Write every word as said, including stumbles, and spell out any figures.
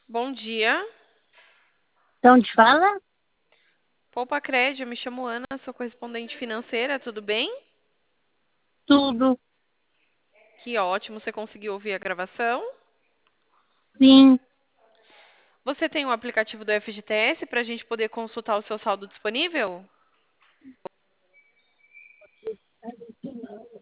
Bom dia. Então, te fala Poupa Crédito, eu me chamo Ana, sou correspondente financeira, tudo bem? tudo, Que ótimo, você conseguiu ouvir a gravação. sim. Você tem o aplicativo do F G T S para a gente poder consultar o seu saldo disponível?